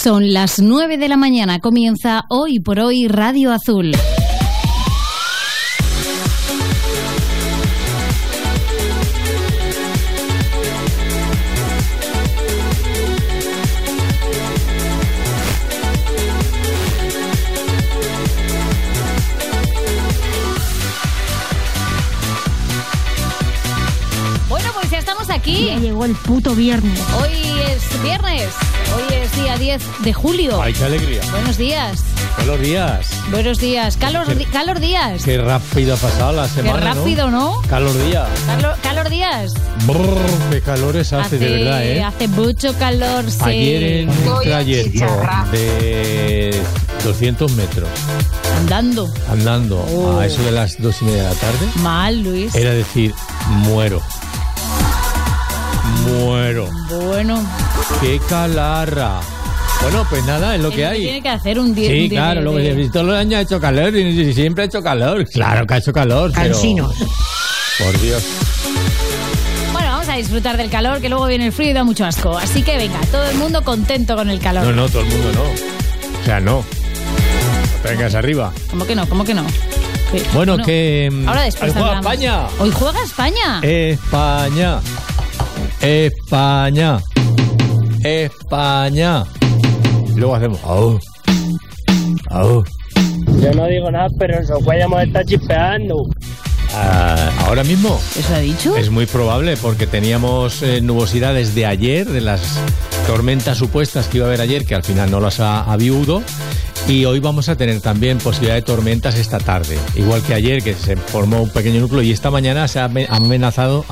Son las 9 de la mañana. Comienza Hoy por Hoy Radio Azul. Aquí. Ya llegó el puto viernes. Hoy es viernes. Hoy es día 10 de julio. ¡Ay, qué alegría! Buenos días. Buenos días. Buenos días. Calor días. Qué rápido ha pasado la semana, qué rápido, ¿no? Calor días. Calor días. Brrr, qué calores hace, de verdad, ¿eh? Hace mucho calor, sí. Ayer en un trayecto de 200 metros. Andando. A eso de las 2:30 de la tarde. Mal, Luis. Era decir, muero. Bueno. ¡Qué calarra! Bueno, pues nada, es lo que hay. Tiene que hacer un día. Sí, claro, lo que todos los años ha hecho calor y siempre ha hecho calor. Claro que ha hecho calor, Cansinos. Pero... Por Dios. Bueno, vamos a disfrutar del calor, que luego viene el frío y da mucho asco. Así que venga, todo el mundo contento con el calor. No, todo el mundo no. O sea, no. Vengas arriba. ¿Cómo que no? Bueno, que... Ahora después hoy juega España. Hoy juega España. España. Y luego hacemos... Au. Yo no digo nada, pero en Socuella me está chispeando. Ahora mismo. ¿Eso ha dicho? Es muy probable, porque teníamos nubosidades de ayer, de las tormentas supuestas que iba a haber ayer, que al final no las ha habido. Y hoy vamos a tener también posibilidad de tormentas esta tarde. Igual que ayer, que se formó un pequeño núcleo, y esta mañana se ha amanecido.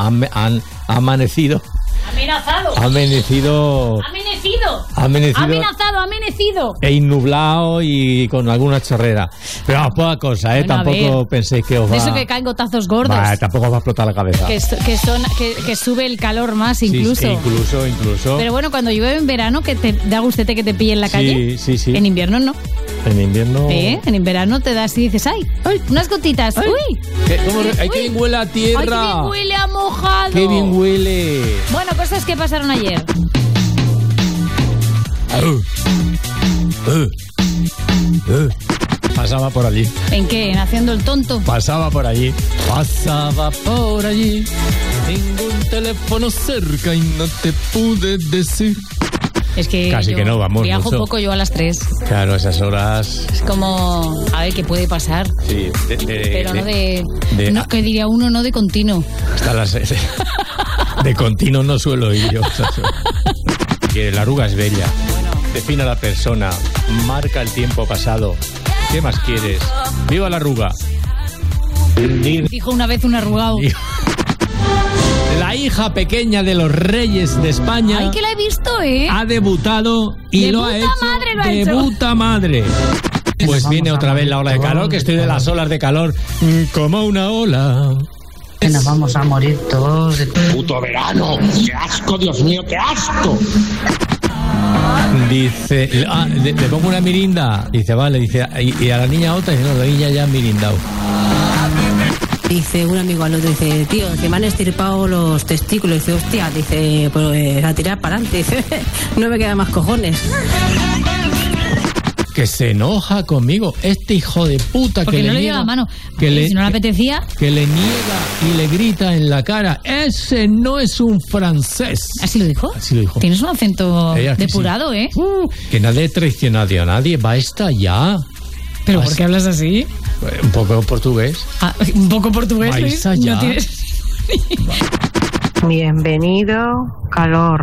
E nublado y con alguna chorrera. Pero poca cosa, bueno, tampoco penséis que os va... De eso que caen gotazos gordos. Tampoco os va a explotar la cabeza. Que sube el calor más incluso. Sí, incluso. Pero bueno, cuando llueve en verano, que te da gustete que te pille en la calle. Sí. En invierno no. En invierno... En invierno te das y dices, ¡ay! Unas gotitas. ¡Ay! ¡Uy! ¡Ay, qué bien huele a tierra! ¡Ay, qué bien huele a mojado! ¡Qué bien huele! Bueno, cosas que pasaron ayer. Pasaba por allí. ¿En qué? ¿En haciendo el tonto? Pasaba por allí. Tengo un teléfono cerca y no te pude decir. Es que casi que no vamos viajo mucho. Poco yo a las 3. Claro, esas horas. Es como, a ver, ¿qué puede pasar? Sí, pero no no, que diría uno, no de continuo. Hasta las de continuo no suelo ir yo. Que la arruga es bella. Define a la persona, marca el tiempo pasado. ¿Qué más quieres? ¡Viva la arruga! Dijo una vez un arrugado. La hija pequeña de los reyes de España. ¡Ay, que la he visto, ha debutado y de lo ha hecho. De puta madre. Pues viene otra vez la ola de calor, que estoy de las olas de calor como una ola. Que nos vamos a morir todos. ¡Puto verano! ¡Qué asco, Dios mío, qué asco! Dice, le pongo una mirinda. Dice, vale, dice, y a la niña otra, dice, no, la niña ya ha mirindado. Dice un amigo al otro, dice, tío, que me han estirpado los testículos. Dice, hostia, dice, pues a tirar para adelante. Dice, no me quedan más cojones. Que se enoja conmigo, este hijo de puta. Porque que no le le dio la mano. Si no le apetecía. Que le niega y le grita en la cara, ese no es un francés. ¿Así lo dijo? Así lo dijo. Tienes un acento depurado, sí. Que nadie traiciona a nadie, va esta ya. ¿Pero por qué hablas así? Un poco portugués. Un poco portugués, Luis. No tienes... Bienvenido, calor.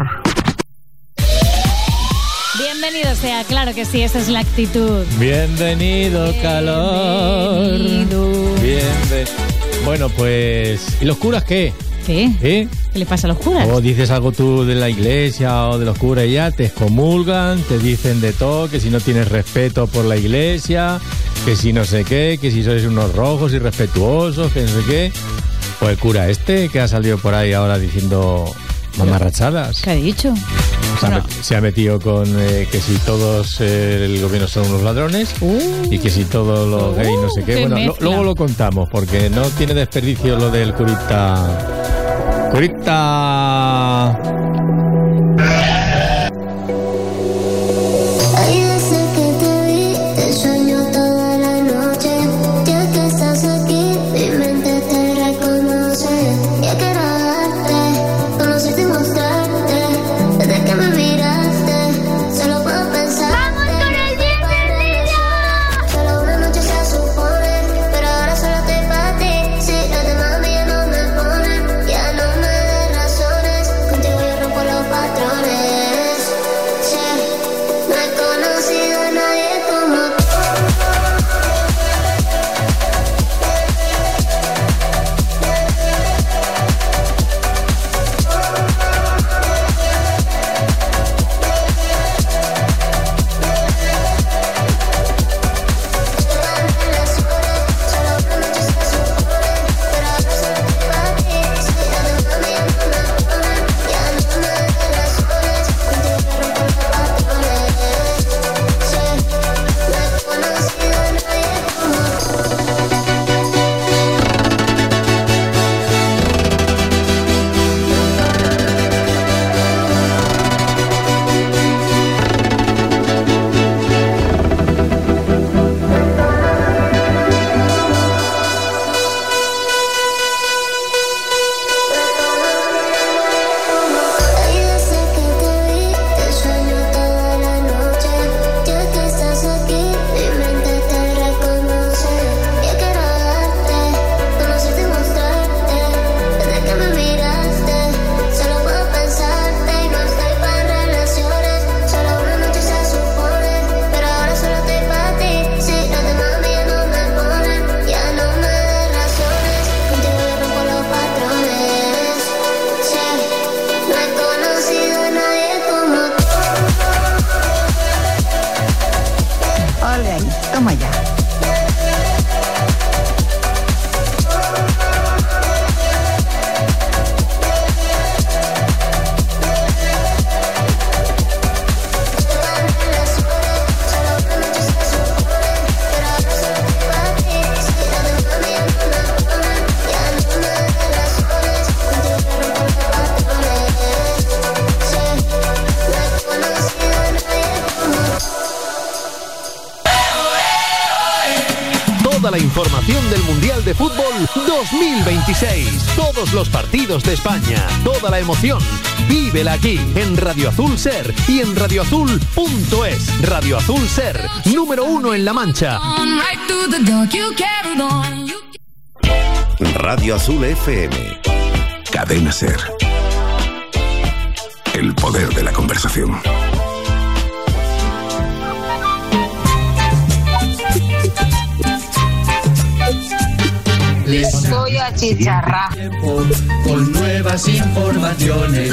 Bienvenido sea, claro que sí, esa es la actitud. Bienvenido, calor. Bienvenido. Bueno, pues... ¿Y los curas qué? ¿Qué? ¿Qué le pasa a los curas? O dices algo tú de la iglesia o de los curas y ya te excomulgan, te dicen de todo, que si no tienes respeto por la iglesia, que si no sé qué, que si sois unos rojos irrespetuosos, que no sé qué. O el cura que ha salido por ahí ahora diciendo mamarrachadas. ¿Qué ha dicho? Se ha metido con que si todos el gobierno son unos ladrones y que si todos los gays no sé qué. Bueno, luego lo contamos porque no tiene desperdicio lo del curita. información del Mundial de Fútbol 2026. Todos los partidos de España, toda la emoción. Vívela aquí, en Radio Azul Ser y en radioazul.es. Radio Azul Ser, número 1 en La Mancha. Radio Azul FM. Cadena Ser. El poder de la conversación. Les voy a chicharrar con nuevas informaciones.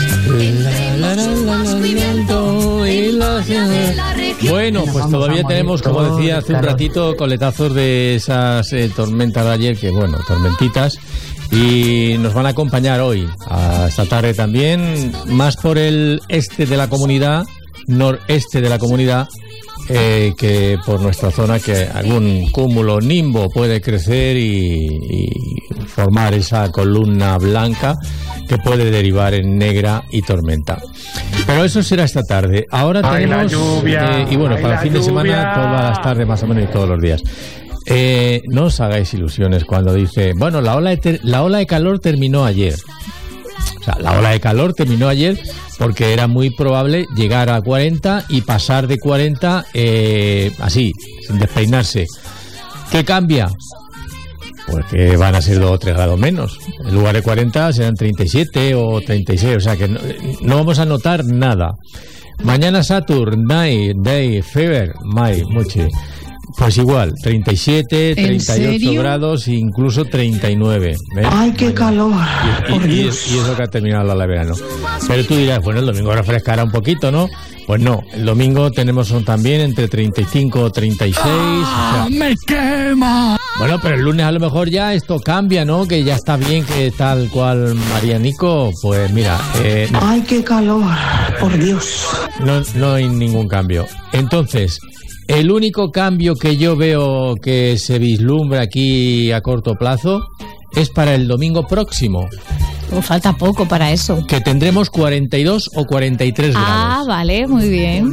Bueno, pues todavía tenemos, como decía hace un ratito, coletazos de esas tormentas de ayer, que bueno, tormentitas, y nos van a acompañar hoy, esta tarde también, más por el este de la comunidad, noreste de la comunidad, que por nuestra zona, que algún cúmulo nimbo puede crecer y formar esa columna blanca que puede derivar en negra y tormenta. Pero eso será esta tarde. Ahora tenemos y bueno, para el fin de semana, todas las tardes más o menos y todos los días. No os hagáis ilusiones cuando dice, bueno, la ola de calor terminó ayer. O sea, la ola de calor terminó ayer porque era muy probable llegar a 40 y pasar de 40 así, sin despeinarse. ¿Qué cambia? Pues que van a ser 2 o 3 grados menos. En lugar de 40 serán 37 o 36, o sea que no vamos a notar nada. Mañana Saturn, Night, Day, Fever, Muchi. Pues igual, 37, 38 grados, incluso 39. ¿ves? ¡Ay, qué calor! Y eso que ha terminado la de verano. Pero tú dirás, bueno, el domingo refrescará un poquito, ¿no? Pues no, el domingo tenemos también entre 35 o 36. ¡Ah, o sea, ¡me quema! Bueno, pero el lunes a lo mejor ya esto cambia, ¿no? Que ya está bien, que tal cual Marianico, pues mira... ¡Ay, qué calor! ¡Por Dios! No hay ningún cambio. Entonces... El único cambio que yo veo que se vislumbra aquí a corto plazo es para el domingo próximo. Falta poco para eso. Que tendremos 42 o 43 grados. Ah, vale, muy bien.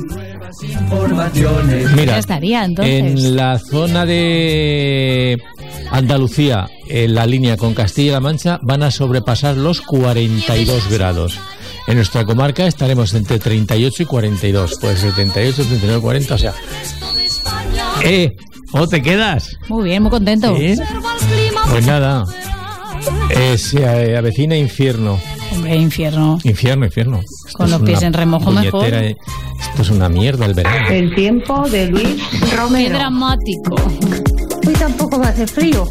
Mira, ya estaría, entonces. En la zona de Andalucía, en la línea con Castilla-La Mancha, van a sobrepasar los 42 grados. En nuestra comarca estaremos entre 38 y 42. Pues 78, 39, 40, o sea... ¿Cómo te quedas? Muy bien, muy contento. ¿Sí? Pues nada, se avecina infierno. Hombre, infierno. Infierno. Con los pies en remojo mejor. Esto es una mierda el verano. El tiempo de Luis Romero. Qué dramático. Hoy tampoco va a hacer frío.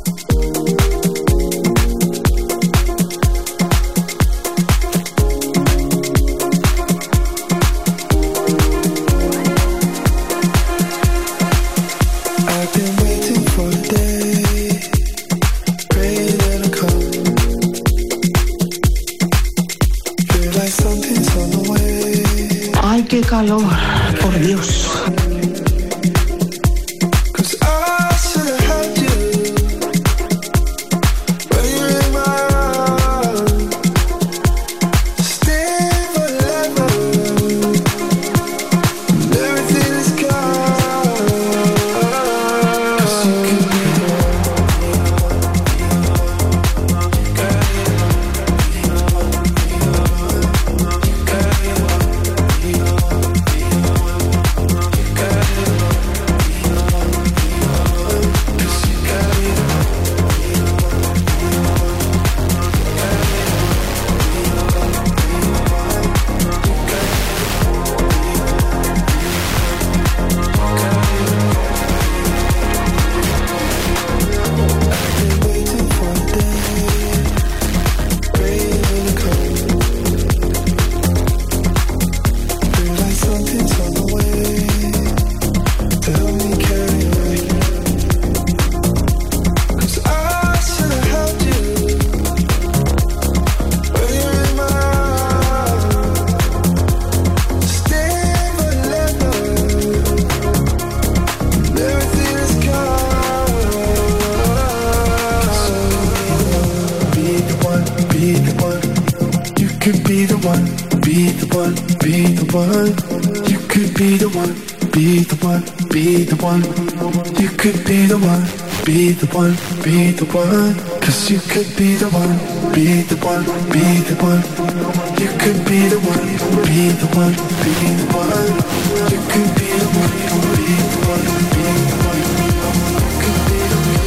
¡Ay, qué calor! ¡Por Dios! be the one, be the one, be the one. You could be the one. be the one, be the one. You could be the one, be the one, be the one. 'Cause you could be the one, be the one, be the one. You could be the one, be the one, be the one. You could be the one, be the one, be the one. You could be the one.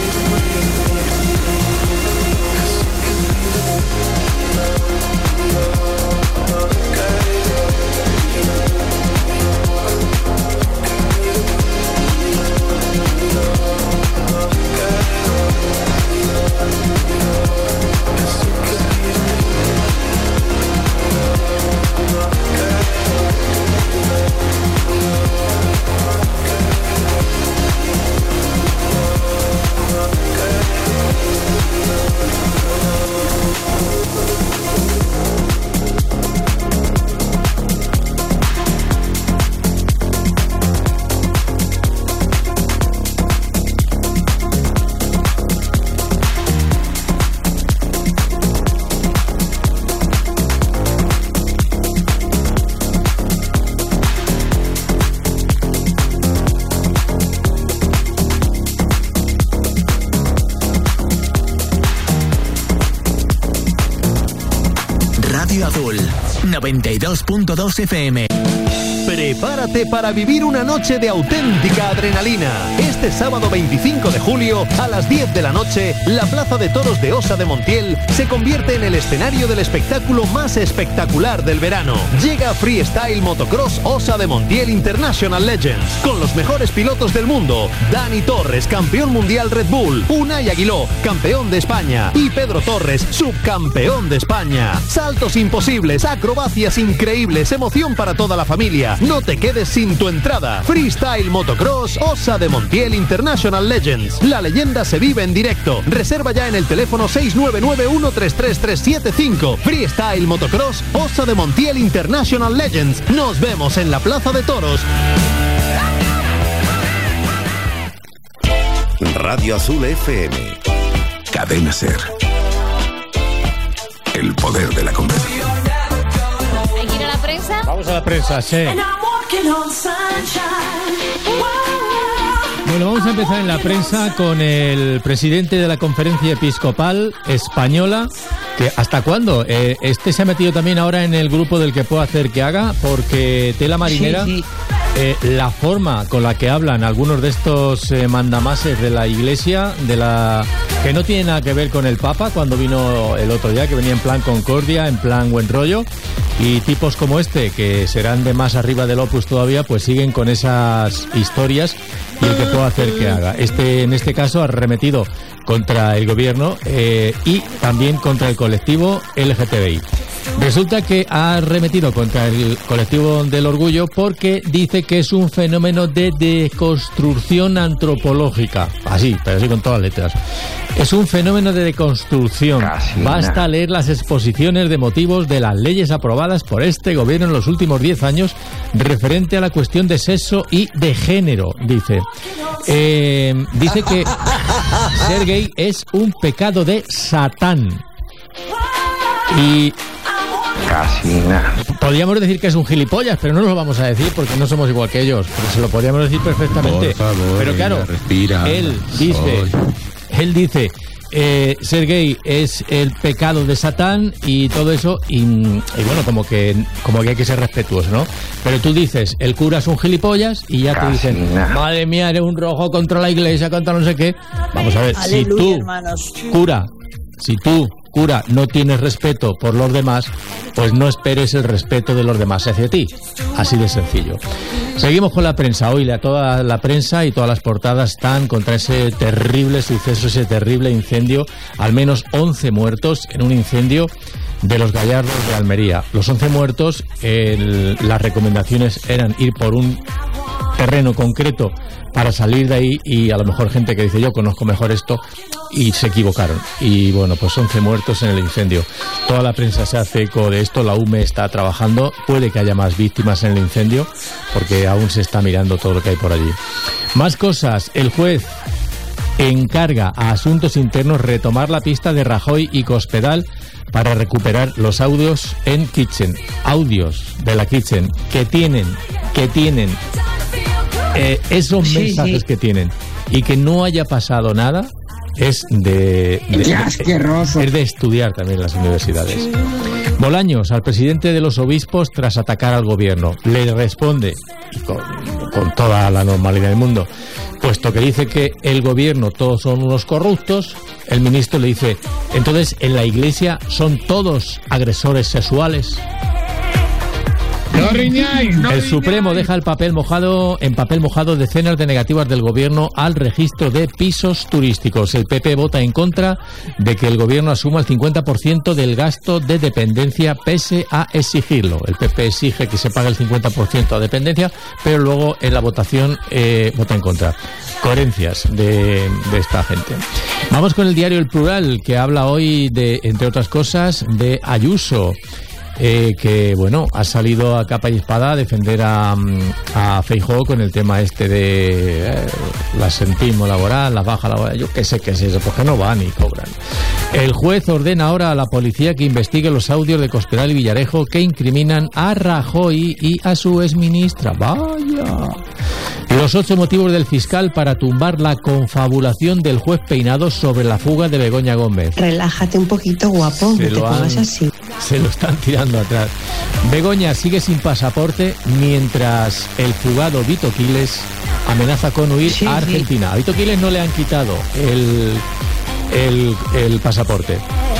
Radio Azul, 92.2 FM. Prepárate para vivir una noche de auténtica adrenalina. Este sábado 25 de julio, a las 10 de la noche, la Plaza de Toros de Osa de Montiel se convierte en el escenario del espectáculo más espectacular del verano. Llega Freestyle Motocross Osa de Montiel International Legends, con los mejores pilotos del mundo. Dani Torres, campeón mundial Red Bull. Unai Aguiló, campeón de España. Y Pedro Torres, subcampeón de España. Saltos imposibles, acrobacias increíbles, emoción para toda la familia. No te quedes sin tu entrada. Freestyle Motocross Osa de Montiel International Legends. La leyenda se vive en directo. Reserva ya en el teléfono 699133375. Freestyle Motocross Osa de Montiel International Legends. Nos vemos en la Plaza de Toros. Radio Azul FM. Cadena Ser. El poder de la conversación. ¿Hay que ir a la prensa? Vamos a la prensa, sí. Bueno, vamos a empezar en la prensa con el presidente de la Conferencia Episcopal Española, que ¿hasta cuándo? Este se ha metido también ahora en el grupo del que puedo hacer que haga, porque tela marinera, sí. La forma con la que hablan algunos de estos mandamases de la Iglesia, que no tiene nada que ver con el Papa, cuando vino el otro día, que venía en plan concordia, en plan buen rollo, y tipos como este, que serán de más arriba del Opus todavía, pues siguen con esas historias y el que puedo hacer que haga. En este caso ha arremetido contra el gobierno y también contra el colectivo LGTBI. Resulta que ha arremetido contra el colectivo del orgullo porque dice que es un fenómeno de deconstrucción antropológica. Así, pero así con todas las letras. Es un fenómeno de deconstrucción. Basta leer las exposiciones de motivos de las leyes aprobadas por este gobierno en los últimos 10 años referente a la cuestión de sexo y de género, dice. Dice que ser gay es un pecado de Satán. Y casi nada. Podríamos decir que es un gilipollas, pero no lo vamos a decir porque no somos igual que ellos. Pero se lo podríamos decir perfectamente. Por favor, pero claro, respira. Él dice ser gay es el pecado de Satán y todo eso, y bueno, como que hay que ser respetuoso, ¿no? Pero tú dices, el cura es un gilipollas y ya te dicen, madre mía, eres un rojo contra la Iglesia, contra no sé qué. Vamos a ver, aleluya, si tú, hermanos. Si tú, cura, no tienes respeto por los demás, pues no esperes el respeto de los demás hacia ti. Así de sencillo. Seguimos con la prensa. Hoy toda la prensa y todas las portadas están contra ese terrible suceso, ese terrible incendio. Al menos 11 muertos en un incendio de los Gallardos de Almería. Los 11 muertos, las recomendaciones eran ir por un terreno concreto para salir de ahí, y a lo mejor gente que dice yo conozco mejor esto, y se equivocaron. Y bueno, pues 11 muertos en el incendio. Toda la prensa se hace eco de esto, la UME está trabajando, puede que haya más víctimas en el incendio porque aún se está mirando todo lo que hay por allí. Más cosas. El juez encarga a Asuntos Internos retomar la pista de Rajoy y Cospedal para recuperar los audios en Kitchen. Audios de la Kitchen que tienen esos mensajes que tienen y que no haya pasado nada es de estudiar también en las universidades. Bolaños, al presidente de los obispos, tras atacar al gobierno, le responde con toda la normalidad del mundo, puesto que dice que el gobierno todos son unos corruptos. El ministro le dice, entonces en la iglesia son todos agresores sexuales. No riñáis, no el riñáis. Supremo deja en papel mojado decenas de negativas del gobierno al registro de pisos turísticos. El PP vota en contra de que el gobierno asuma el 50% del gasto de dependencia pese a exigirlo. El PP exige que se pague el 50% a dependencia, pero luego en la votación vota en contra. Coherencias de esta gente. Vamos con el diario El Plural, que habla hoy de, entre otras cosas, de Ayuso. Que bueno, ha salido a capa y espada a defender a Feijóo con el tema este de el asentismo laboral, la baja laboral, yo qué sé qué es eso, porque no van y cobran. El juez ordena ahora a la policía que investigue los audios de Cospedal y Villarejo que incriminan a Rajoy y a su exministra. ¡Vaya! Los 8 motivos del fiscal para tumbar la confabulación del juez Peinado sobre la fuga de Begoña Gómez. Relájate un poquito, guapo, no te pongas así. Se lo están tirando atrás. Begoña sigue sin pasaporte mientras el fugado Vito Quiles amenaza con huir a Argentina. A Vito Quiles no le han quitado el pasaporte.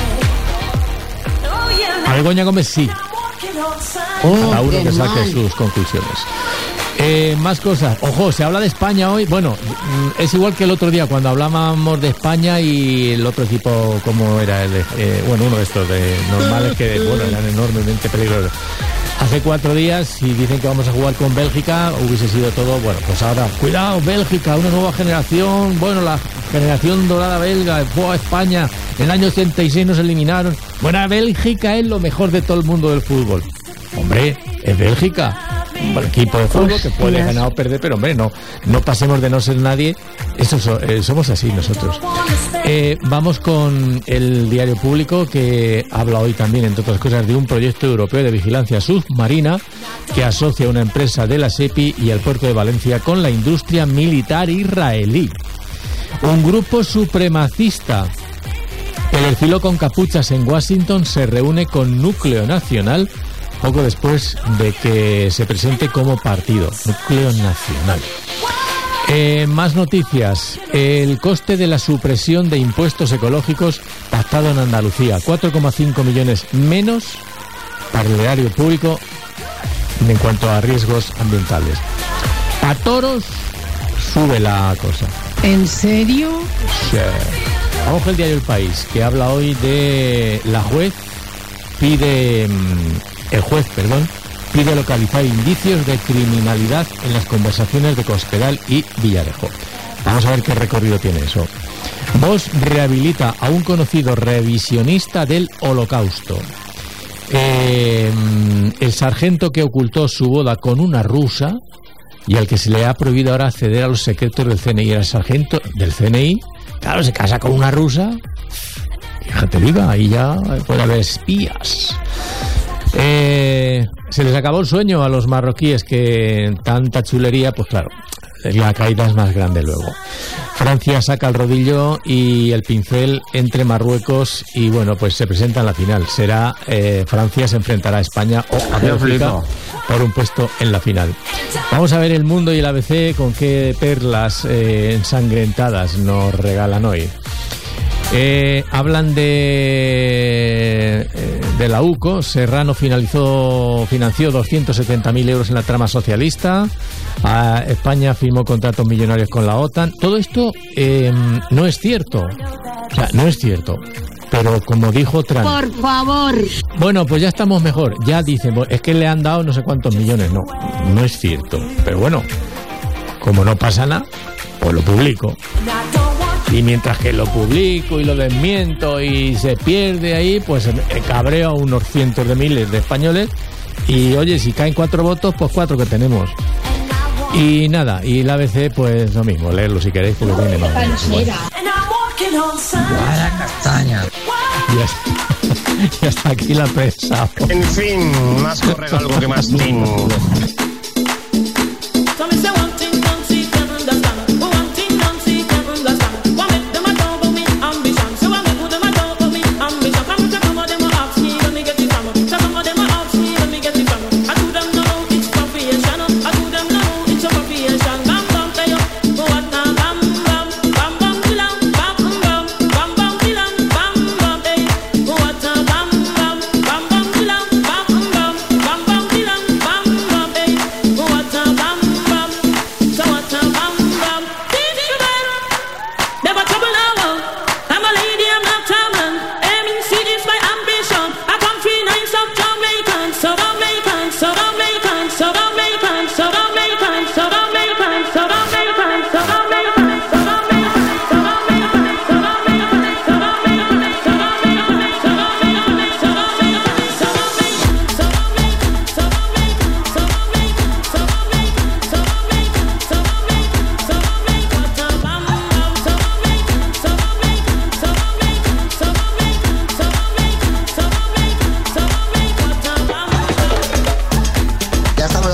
A Begoña Gómez sí. Cada uno que saque sus conclusiones. Más cosas. Ojo, se habla de España hoy. Bueno, es igual que el otro día cuando hablábamos de España y el otro equipo, como era uno de estos de normales que eran enormemente peligrosos. Hace 4 días, y dicen que vamos a jugar con Bélgica, hubiese sido todo, bueno, pues ahora, cuidado, Bélgica, una nueva generación, bueno, la generación dorada belga, España, en el año 86 nos eliminaron. Bueno, Bélgica es lo mejor de todo el mundo del fútbol. Hombre, es Bélgica. Un equipo de fútbol que puede ganar o perder, pero hombre, no pasemos de no ser nadie. Somos así nosotros. Vamos con el diario Público, que habla hoy también, entre otras cosas, de un proyecto europeo de vigilancia submarina que asocia a una empresa de la SEPI y el puerto de Valencia con la industria militar israelí. Un grupo supremacista que desfiló con capuchas en Washington se reúne con Núcleo Nacional poco después de que se presente como partido. Núcleo Nacional. Más noticias. El coste de la supresión de impuestos ecológicos pactado en Andalucía. 4,5 millones menos para el erario público en cuanto a riesgos ambientales. A toros sube la cosa. ¿En serio? Sí. Vamos con el diario El País, que habla hoy de el juez pide localizar indicios de criminalidad en las conversaciones de Cospedal y Villarejo. Vamos a ver qué recorrido tiene eso. Vox rehabilita a un conocido revisionista del Holocausto. El sargento que ocultó su boda con una rusa y al que se le ha prohibido ahora acceder a los secretos del CNI. Era el sargento del CNI. Claro, se casa con una rusa. Fíjate, viva, ahí ya puede haber espías. Se les acabó el sueño a los marroquíes, que tanta chulería, pues claro, la caída es más grande luego. Francia saca el rodillo y el pincel entre Marruecos y bueno, pues se presenta en la final. Será Francia se enfrentará a España o a Bélgica por un puesto en la final. Vamos a ver El Mundo y el ABC con qué perlas ensangrentadas nos regalan hoy. Hablan de la UCO. Serrano financió 270.000 euros en la trama socialista. España firmó contratos millonarios con la OTAN. Todo esto no es cierto. O sea, no es cierto. Pero como dijo Trump... Por favor. Bueno, pues ya estamos mejor. Ya dicen, es que le han dado no sé cuántos millones. No es cierto. Pero bueno, como no pasa nada, pues lo publico. Y mientras que lo publico y lo desmiento y se pierde ahí, pues cabreo a unos cientos de miles de españoles. Y oye, si caen 4 votos, pues 4 que tenemos. Y nada, y el ABC, pues lo mismo, leerlo si queréis, porque viene más. Vaya castaña. Y hasta aquí la prensa. En fin, más corre algo que más tin.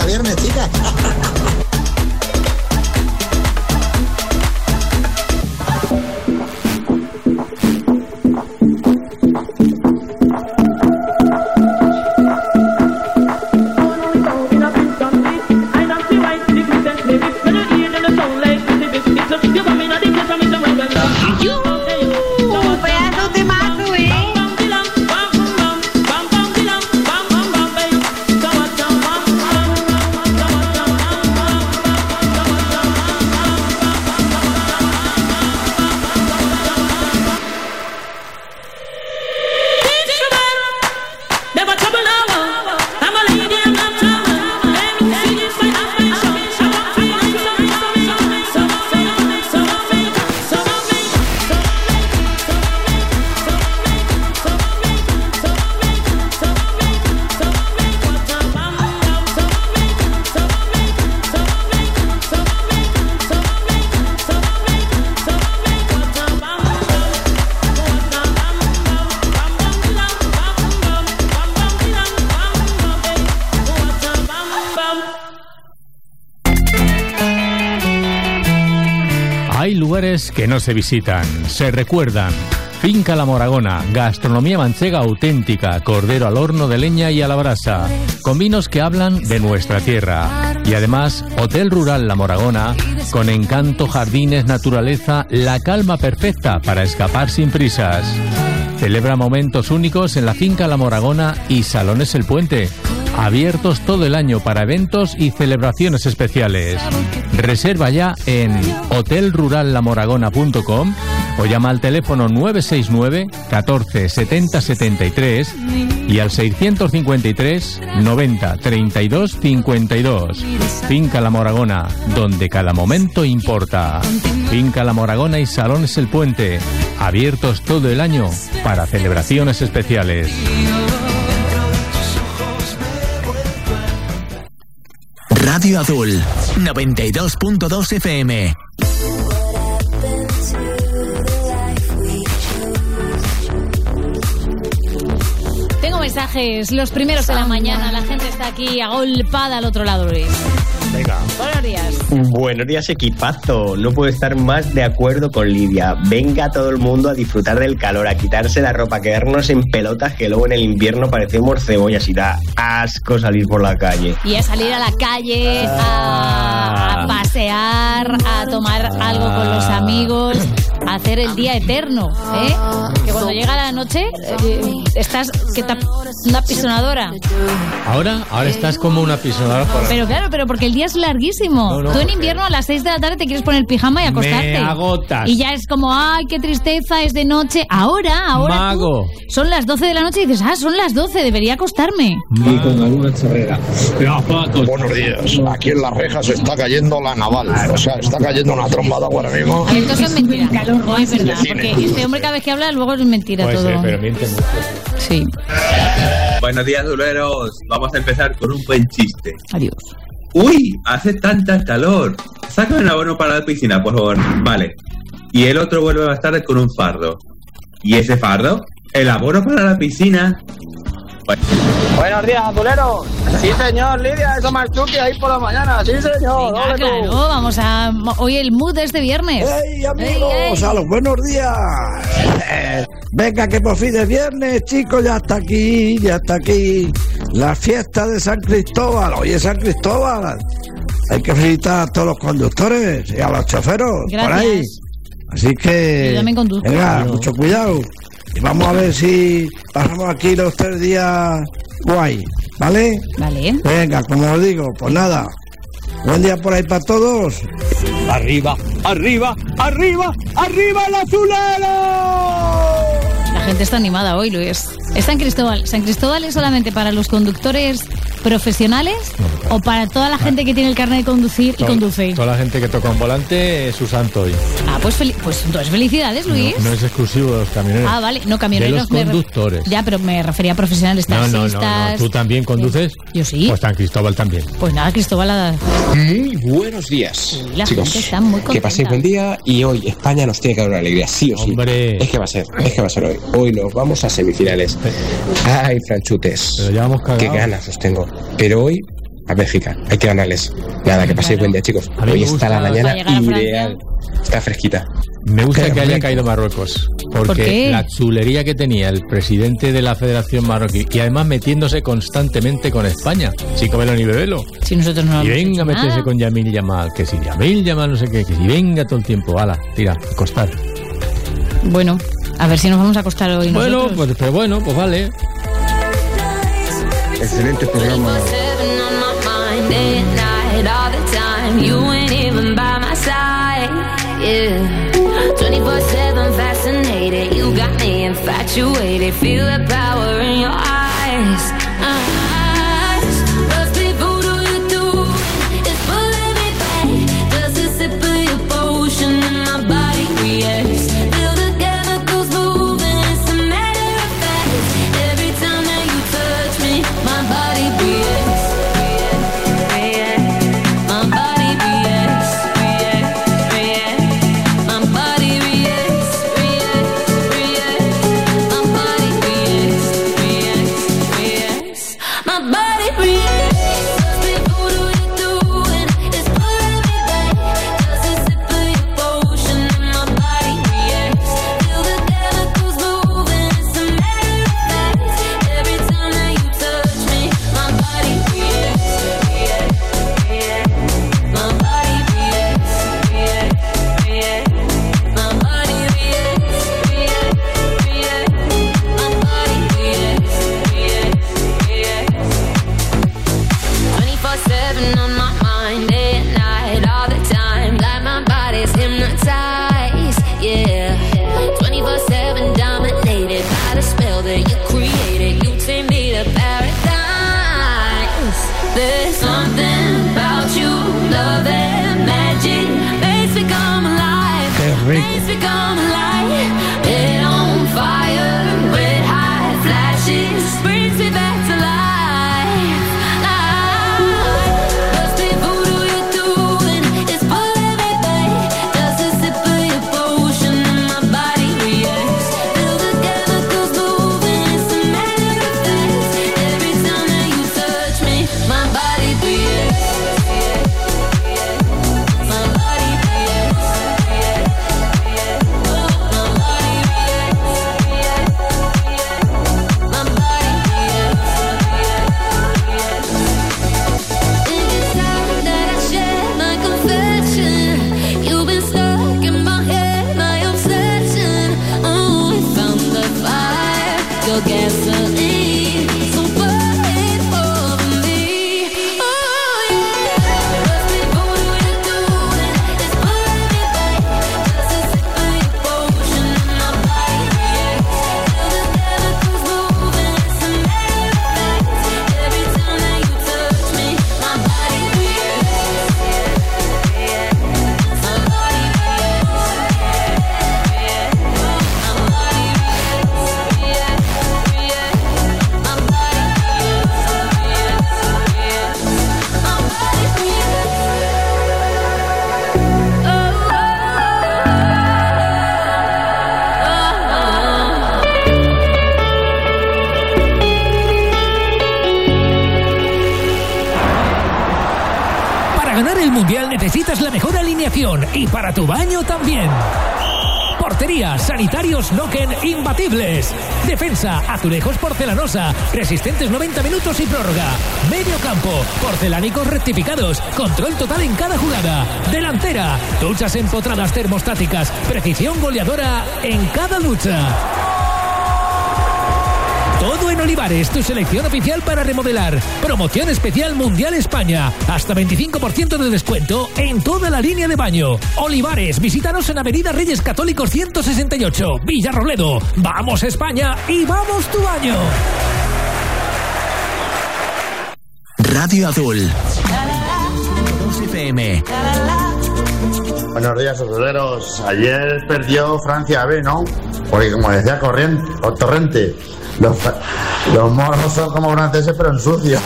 viernes, chicas. Que no se visitan, se recuerdan. Finca La Moragona, gastronomía manchega auténtica, cordero al horno de leña y a la brasa, con vinos que hablan de nuestra tierra. Y además, Hotel Rural La Moragona, con encanto, jardines, naturaleza, la calma perfecta para escapar sin prisas. Celebra momentos únicos en la Finca La Moragona y Salones El Puente, abiertos todo el año para eventos y celebraciones especiales. Reserva ya en hotelrurallamoragona.com o llama al teléfono 969 14 70 73 y al 653 90 32 52. Finca La Moragona, donde cada momento importa. Finca La Moragona y Salones El Puente, abiertos todo el año para celebraciones especiales. Radio Azul, 92.2 FM. Tengo mensajes, los primeros de la mañana. La gente está aquí agolpada al otro lado, Luis. Venga. Buenos días. Buenos días, equipazo. No puedo estar más de acuerdo con Lidia. Venga todo el mundo a disfrutar del calor, a quitarse la ropa, a quedarnos en pelotas, que luego en el invierno parecemos cebollas y da asco salir por la calle. Y a salir a la calle, a pasear, a tomar algo con los amigos, a hacer el día eterno, ¿eh? Que cuando llega la noche estás que una pisonadora. Ahora estás como una pisonadora. Pero claro, porque el día es larguísimo. Tú en invierno a las 6 de la tarde te quieres poner pijama y acostarte. Me agotas. Y ya es como, ay, qué tristeza, es de noche. Ahora Mago. Son las 12 de la noche y dices, son las 12, debería acostarme. Y con alguna chorrera. Buenos días. Aquí en Las Rejas se está cayendo la naval. O sea, está cayendo una tromba de agua ahora mismo. A ver, esto es mentira. No es verdad, porque este hombre cada vez que habla luego es mentira. Puede todo. ser, pero miente mucho. Sí. Buenos días, duleros. Vamos a empezar con un buen chiste. Adiós. ¡Uy! Hace tanta calor. Sácame el abono para la piscina, por favor. Vale. Y el otro vuelve más tarde con un fardo. ¿Y ese fardo? El abono para la piscina. Buenos días, azuleros. Sí, señor, Lidia, eso Marchuki ahí por la mañana. Sí, señor. Venga, claro, vamos a... Hoy el mood de este viernes. ¡Ey, amigos! ¡A los buenos días! Venga, que por fin es viernes, chicos, ya está aquí. La fiesta de San Cristóbal. Hoy es San Cristóbal. Hay que felicitar a todos los conductores y a los choferos. Gracias. Por ahí. Así que... Yo también conduzco. Venga, mucho cuidado. Y vamos a ver si pasamos aquí los 3 días guay, ¿vale? Vale. Venga, como os digo, pues nada. Buen día por ahí para todos. Arriba, arriba, arriba, arriba el azulero. La gente está animada hoy, Luis. Es San Cristóbal. ¿San Cristóbal es solamente para los conductores profesionales o para toda la gente que tiene el carnet de conducir y conduce? Toda la gente que toca un volante es su santo hoy. Pues entonces felicidades, Luis. No es exclusivo de los camioneros. Vale, no camioneros. De los conductores. Ya, pero me refería a profesionales, taxistas. No. ¿Tú también conduces? Yo sí. Pues San Cristóbal también. Pues nada, Cristóbal. Muy buenos días. Sí, la chicos, gente está muy contenta. Que paséis buen día y hoy España nos tiene que dar una alegría, sí o sí. Hombre. Es que va a ser hoy. Hoy nos vamos a semifinales. Ay, franchutes. Pero ya vamos cagados. Qué ganas os tengo. Pero hoy a Bélgica. Hay que ganarles. Nada, que paséis buen día, chicos. Hoy está la mañana ideal. Está fresquita. Me gusta que haya caído Marruecos, porque la chulería que tenía el presidente de la Federación Marroquí, y además metiéndose constantemente con España, sí, comelo ni bebelo. Si nosotros no y venga a meterse con Yamil Yamal, que si Yamil Yamal no sé qué, que si venga todo el tiempo, ala, tira, acostar. Bueno, a ver si nos vamos a acostar hoy nosotros. Bueno, pues vale. Excelente programa. You ain't even by my side, yeah. 24/7 fascinated, you got me infatuated. Feel the power in your eyes. Must be voodoo you do. It's pulling me back. Just a sip of your potion and my body reacts. Feel the chemicals moving, it's a matter of fact. Every time that you touch me, my body reacts. Necesitas la mejor alineación y para tu baño también. Portería, sanitarios Noken imbatibles. Defensa, azulejos porcelanosa, resistentes 90 minutos y prórroga. Medio campo, porcelánicos rectificados, control total en cada jugada. Delantera, duchas empotradas termostáticas, precisión goleadora en cada ducha. Todo en Olivares, tu selección oficial para remodelar. Promoción especial Mundial España. Hasta 25% de descuento en toda la línea de baño. Olivares, visítanos en Avenida Reyes Católicos 168, Villarrobledo. ¡Vamos España y vamos tu baño! Radio Azul. 2 FM. Buenos días, azuleros. Ayer perdió Francia B, ¿no? Porque como decía Torrente, los moros son como franceses pero en sucio.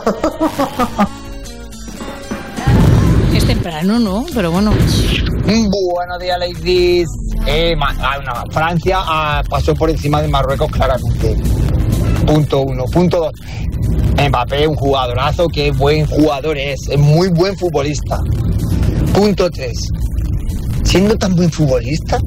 Es temprano, ¿no? Pero bueno. Buenos días, ladies. Francia pasó por encima de Marruecos claramente. Punto 1. Punto 2. Mbappé, un jugadorazo, qué buen jugador es muy buen futbolista. Punto 3. Siendo tan buen futbolista,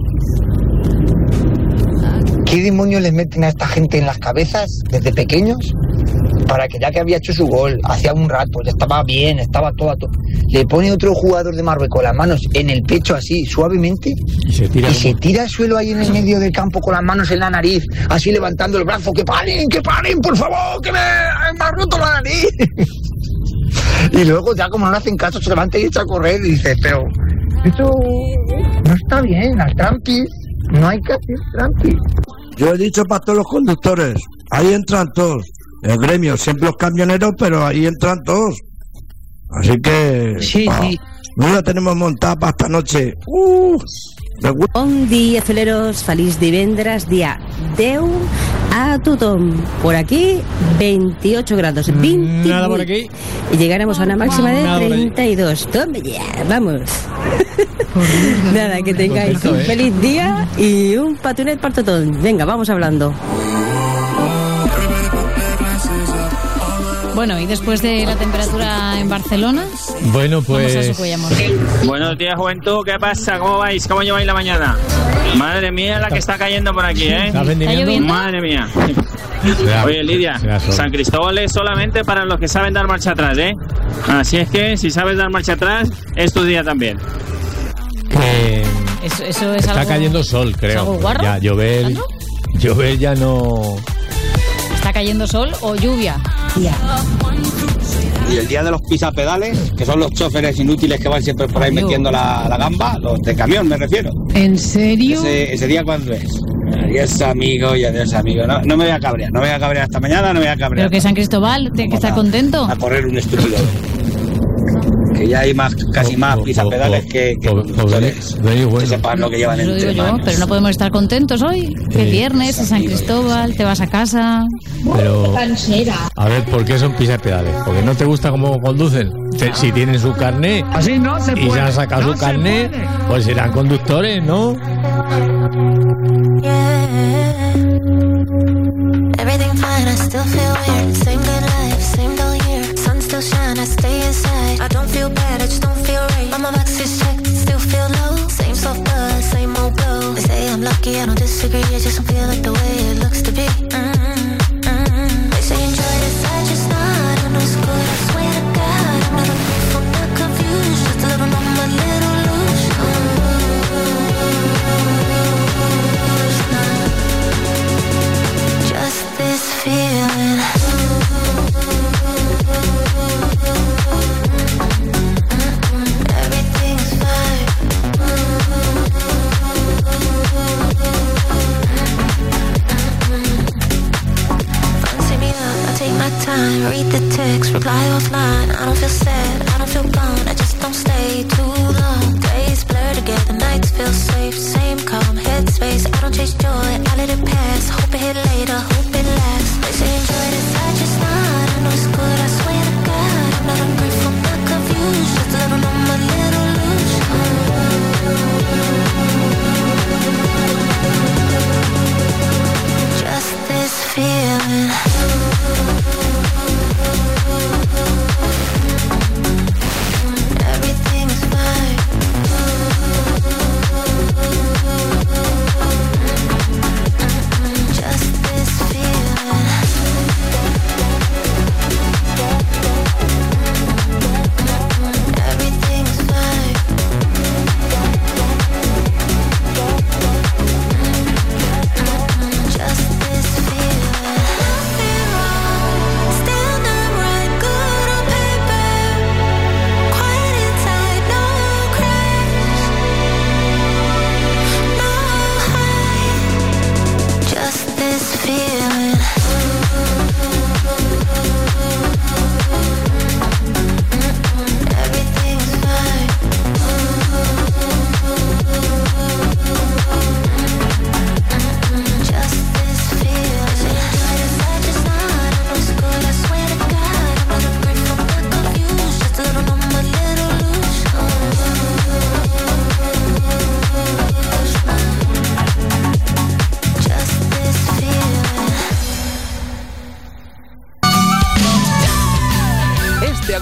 ¿qué demonios les meten a esta gente en las cabezas desde pequeños? Para que ya que había hecho su gol, hacía un rato, ya estaba bien, estaba todo, le pone otro jugador de Marruecos las manos en el pecho así, suavemente, y se tira al suelo ahí en el medio del campo con las manos en la nariz, así levantando el brazo, que paren, por favor, que me han roto la nariz. Y luego ya como no le hacen caso, se levanta y echa a correr y dice, pero esto no está bien, al trampi, no hay que hacer trampi. Yo he dicho para todos los conductores, ahí entran todos. El gremio, siempre los camioneros, pero ahí entran todos. Así que... Sí. No la tenemos montada para esta noche. Bon dia, azuleros. Feliç divendres, dia 10 a tothom. Por aquí, 28 grados. 28. Nada por aquí. Y llegaremos a una máxima de 32. Tome ya, vamos. Nada, que tengáis un feliz día y un patunet para tothom. Venga, vamos hablando. Bueno, y después de la temperatura en Barcelona, bueno, pues... vamos a Socuellamos. Buenos días, juventud. ¿Qué pasa? ¿Cómo vais? ¿Cómo lleváis la mañana? Madre mía, la que está cayendo por aquí, ¿eh? ¿Está lloviendo? Madre mía. Oye, Lidia, San Cristóbal es solamente para los que saben dar marcha atrás, ¿eh? Así es que, si sabes dar marcha atrás, es tu día también. Eso es está algo... cayendo sol, creo. ¿Es algo guarro? Ya, llover ya no... ¿Está cayendo sol o lluvia? Y el día de los pisapedales, que son los choferes inútiles que van siempre por ahí metiendo la gamba, los de camión me refiero. ¿En serio? Ese día, ¿cuándo es? Adiós amigo y adiós amigo. No me voy a cabrear esta mañana, no me voy a cabrear. Pero que San Cristóbal tiene que estar contento. A correr un estúpido. Que ya hay casi más pisapedales que conductores. Que sepan lo que llevan Eso entre digo yo, manos. pero no podemos estar contentos hoy. Que viernes en San Cristóbal, te vas a casa. Pero, a ver, ¿por qué son pisapedales? ¿Porque no te gusta cómo conducen? Si tienen su carné así no se y puede, se han sacado no su carné, pues serán conductores, ¿no? Everything fine, I still feel weird. Same good life, same dull year. Sun still shine, I stay inside. I don't feel bad, I just don't feel right. My box is checked, still feel low. Same soft buzz, same old glow. They say I'm lucky, I don't disagree. I just don't feel like the way it looks to be. They say enjoy this, I just not. I know it's good, I swear to God. I'm not ungrateful, not confused. Just a little numb, a little loose. Just this feeling. Everything's fine. Fancy me up, I take my time. Read the text, reply offline. I don't feel sad, I don't feel gone. I just don't stay too long. Days blur together, nights feel safe. Same calm headspace. I don't chase joy, I let it pass. Hope it hit later, hope it lasts. They say enjoy this, I just not. I know it's good, I swear to God. I'm not ungrateful, not confused. Just a little numb, a little loose. Just this feeling. Everything's fine.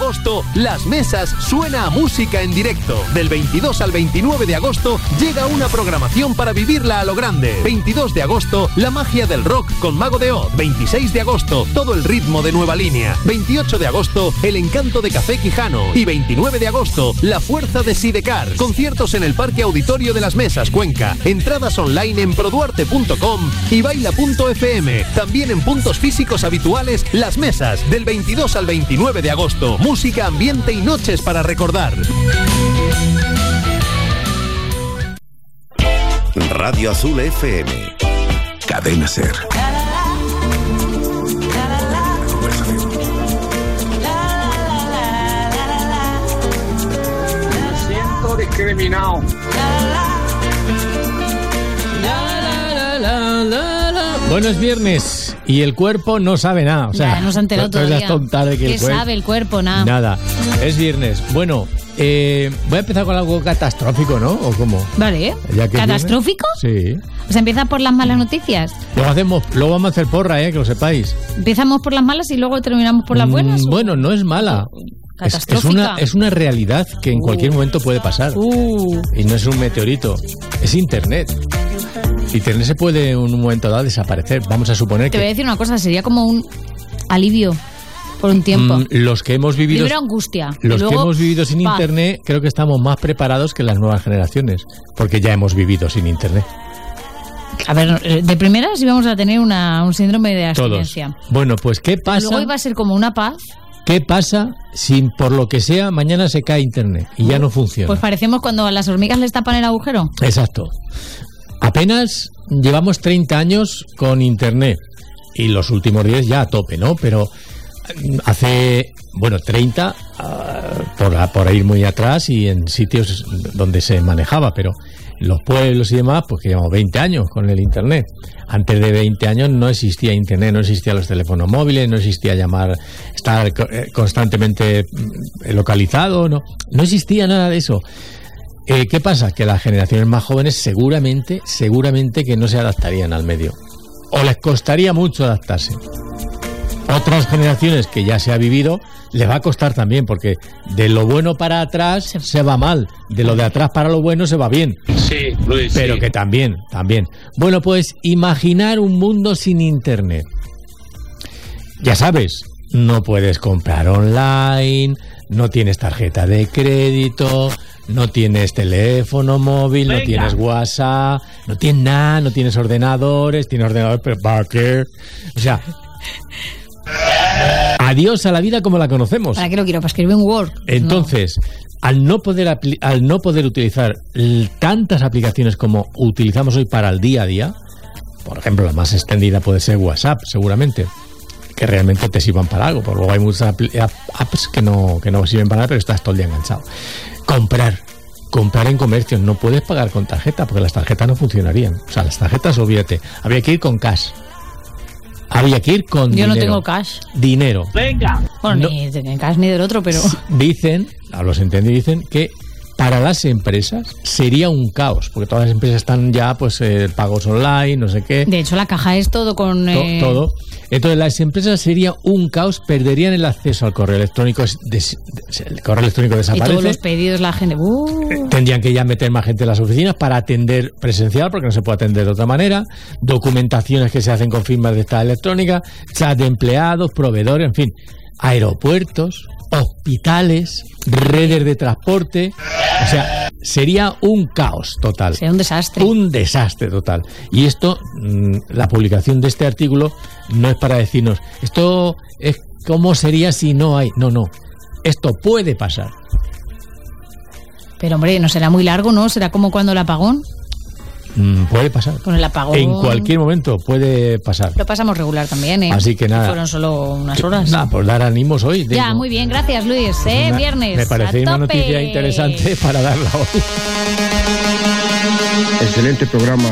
agosto, Las Mesas suena a música en directo. Del 22 al 29 de agosto llega una programación para vivirla a lo grande. 22 de agosto, la magia del rock con Mago de Oz. 26 de agosto, todo el ritmo de Nueva Línea. 28 de agosto, el encanto de Café Quijano. Y 29 de agosto, la fuerza de Sidecar. Conciertos en el Parque Auditorio de Las Mesas, Cuenca. Entradas online en produarte.com y baila.fm. También en puntos físicos habituales, Las Mesas. Del 22 al 29 de agosto. Música, ambiente y noches para recordar. Radio Azul FM. Cadena Ser. Me siento discriminado. Bueno, es viernes y el cuerpo no sabe nada. O sea, ya, no se ha enterado todavía. ¿Qué sabe el cuerpo? Nada. Es viernes. Bueno, voy a empezar con algo catastrófico, ¿no? ¿O cómo? Vale. ¿Catastrófico? Sí. O sea, empieza por las malas noticias. Luego vamos a hacer porra, que lo sepáis. ¿Empezamos por las malas y luego terminamos por las buenas? Bueno, no es mala. Es una realidad que en cualquier momento puede pasar. Y no es un meteorito, es Internet. Internet se puede en un momento dado desaparecer. Vamos a suponer que... Te voy a decir una cosa, sería como un alivio por un tiempo. Los que hemos vivido... Libera angustia. Los que hemos vivido sin Internet, creo que estamos más preparados que las nuevas generaciones, porque ya hemos vivido sin Internet. A ver, de primeras íbamos a tener un síndrome de abstinencia. Todos. Bueno, pues ¿qué pasa? Luego iba a ser como una paz. ¿Qué pasa si por lo que sea mañana se cae Internet y ya no funciona? Pues parecemos cuando a las hormigas les tapan el agujero. Exacto. Apenas llevamos 30 años con Internet y los últimos 10 ya a tope, ¿no? Pero hace, 30 por ir muy atrás y en sitios donde se manejaba, pero los pueblos y demás, pues que llevamos 20 años con el Internet. Antes de 20 años no existía Internet, no existían los teléfonos móviles, no existía estar constantemente localizado, no existía nada de eso. ¿Qué pasa? Que las generaciones más jóvenes seguramente que no se adaptarían al medio. O les costaría mucho adaptarse. Otras generaciones que ya se ha vivido, les va a costar también, porque de lo bueno para atrás se va mal, de lo de atrás para lo bueno se va bien. Sí, Luis. Pero sí, que también. Bueno, pues imaginar un mundo sin Internet. Ya sabes, no puedes comprar online, no tienes tarjeta de crédito, no tienes teléfono móvil, no tienes WhatsApp, no tienes nada, no tienes ordenadores, tienes ordenadores, pero ¿para qué? O sea, adiós a la vida como la conocemos. ¿Para qué lo quiero? Para escribir un Word. Entonces, al no poder utilizar tantas aplicaciones como utilizamos hoy para el día a día, por ejemplo, la más extendida puede ser WhatsApp, seguramente, que realmente te sirvan para algo, porque luego hay muchas apps que no sirven para nada, pero estás todo el día enganchado. Comprar en comercios, no puedes pagar con tarjeta, porque las tarjetas no funcionarían. O sea, las tarjetas, olvídate, había que ir con cash. Había que ir con dinero. Yo no tengo cash. Dinero. Venga. Bueno, ni de cash ni del otro, pero... Dicen, a los entendí, dicen que para las empresas sería un caos, porque todas las empresas están ya, pues, pagos online, no sé qué. De hecho, la caja es todo con... Todo. Entonces, las empresas sería un caos, perderían el acceso al correo electrónico, el correo electrónico desaparece. Y todos los pedidos, la gente... Tendrían que ya meter más gente en las oficinas para atender presencial, porque no se puede atender de otra manera. Documentaciones que se hacen con firmas de esta electrónica, chat de empleados, proveedores, en fin. Aeropuertos, hospitales, redes de transporte. O sea, sería un caos total. Sería un desastre. Un desastre total. Y esto, la publicación de este artículo no es para decirnos, esto es cómo sería si no hay. No. Esto puede pasar. Pero, hombre, no será muy largo, ¿no? ¿Será como cuando el apagón? Puede pasar. Con el apagón. En cualquier momento puede pasar. Lo pasamos regular también, ¿eh? Así que nada. Fueron solo unas horas. Nada, pues dar ánimos hoy. Ya, muy bien, gracias, Luis. Viernes. Me parece una noticia interesante para darla hoy. Excelente programa.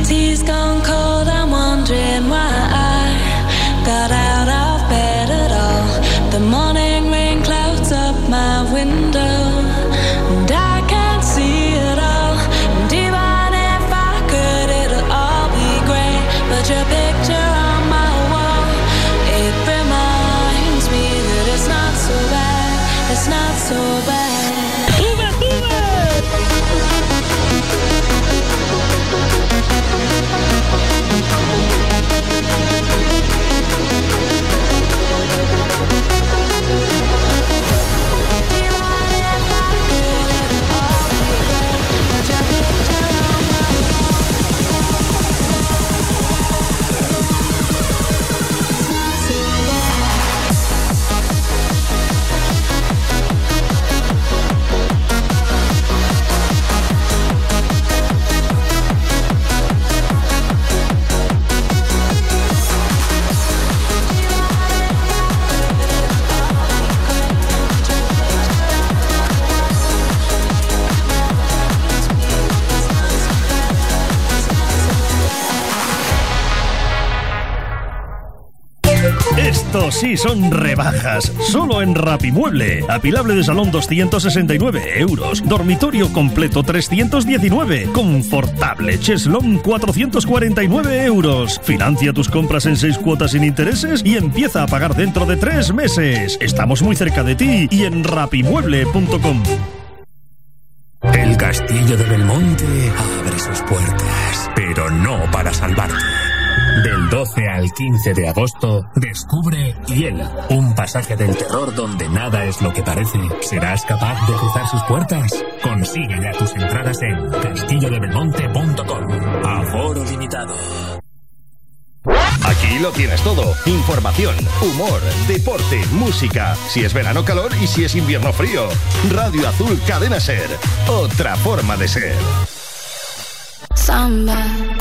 tea's gone cold, I'm wondering why I got out of bed at all. The morning rain clouds up my window, and I can't see it all. And even if I could, it'll all be great. But your picture on my wall, it reminds me that it's not so bad, it's not so bad. Estos sí son rebajas, solo en Rapimueble. Apilable de salón 269 euros, dormitorio completo 319, confortable cheslón 449 euros. Financia tus compras en 6 cuotas sin intereses y empieza a pagar dentro de 3 meses. Estamos muy cerca de ti y en rapimueble.com. El castillo de Belmonte abre sus puertas, pero no para salvarte. Del 12 al 15 de agosto, descubre Hiel, un pasaje del terror donde nada es lo que parece. ¿Serás capaz de cruzar sus puertas? Consigue ya tus entradas en castillodebelmonte.com. Aforo limitado. Aquí lo tienes todo. Información, humor, deporte, música. Si es verano, calor, y si es invierno, frío. Radio Azul Cadena Ser. Otra forma de ser. Samba.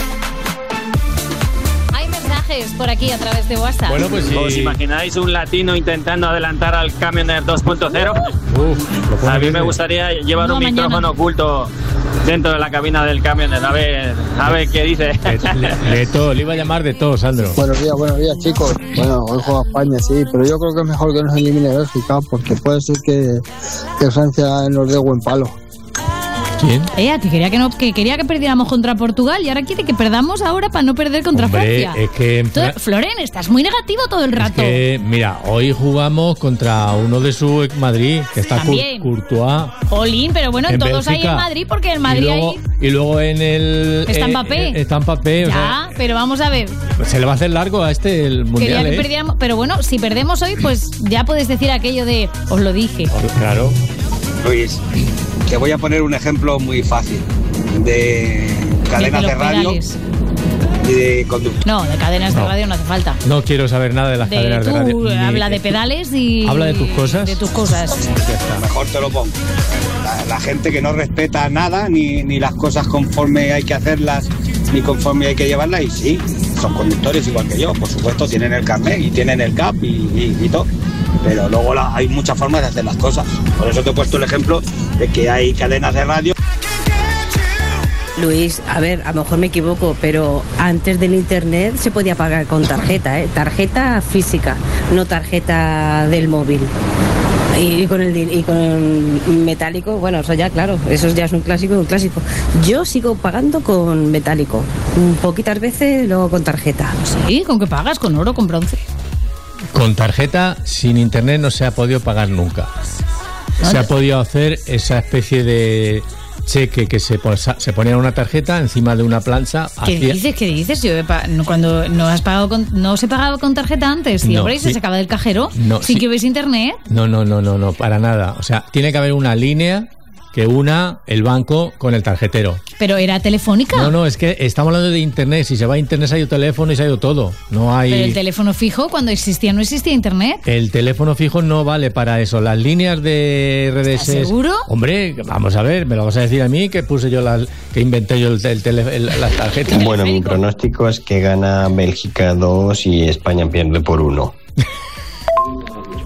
Por aquí a través de WhatsApp. Bueno, pues sí. ¿Os imagináis un latino intentando adelantar al Camioner 2.0? A mí me gustaría llevar un micrófono oculto dentro de la cabina del Camioner, a ver qué dice. De todo, le iba a llamar de todo, Sandro. Buenos días, chicos. Bueno, hoy juega España, sí, pero yo creo que es mejor que nos elimine Bélgica, porque puede ser que Francia nos dé buen palo. ¿Quién? Que quería que perdiéramos contra Portugal y ahora quiere que perdamos ahora para no perder contra Francia. Es que Floren, estás muy negativo todo el rato. Es que, mira, hoy jugamos contra uno de su ex Madrid, que está Courtois. Jolín, pero bueno, todos Bélgica. Hay en Madrid, porque el Madrid y luego en el... Está Mbappé. Está Mbappé. Ya, pero vamos a ver. Se le va a hacer largo a el Mundial. Quería que perdiéramos, pero bueno, si perdemos hoy, pues ya puedes decir aquello de, os lo dije. Claro. Luis, te voy a poner un ejemplo muy fácil de cadenas de radio y de conducción. No, de cadenas de radio no hace falta. No quiero saber nada de las cadenas de radio. Habla de pedales y... Habla de tus cosas. De tus cosas. Mejor te lo pongo. La gente que no respeta nada, ni las cosas conforme hay que hacerlas, ni conforme hay que llevarlas, y sí, son conductores igual que yo, por supuesto, tienen el carnet y tienen el CAP y todo. Pero luego hay muchas formas de hacer las cosas. Por eso te he puesto el ejemplo de que hay cadenas de radio. Luis, a ver, a lo mejor me equivoco, pero antes del internet se podía pagar con tarjeta, tarjeta física, no tarjeta del móvil. Y con el metálico, bueno, eso ya, claro, eso ya es un clásico. Yo sigo pagando con metálico, poquitas veces, luego con tarjeta. ¿Sí? ¿Con qué pagas? ¿Con oro, con bronce? Con tarjeta, sin internet no se ha podido pagar nunca. Se ha podido hacer esa especie de cheque que se ponía en una tarjeta encima de una plancha. ¿Qué dices? Yo cuando no se pagaba con tarjeta antes, y ahora se sacaba del cajero sin que hubiese internet. No, para nada. O sea, tiene que haber una línea que una el banco con el tarjetero. ¿Pero era telefónica? No, es que estamos hablando de internet. Si se va a internet se ha ido teléfono y se ha ido todo. No hay... Pero el teléfono fijo, cuando no existía internet. El teléfono fijo no vale para eso. Las líneas de redes... ¿Estás seguro? Hombre, vamos a ver, me lo vas a decir a mí, que inventé yo las tarjetas. Bueno, mi pronóstico es que gana Bélgica 2 y España pierde por 1.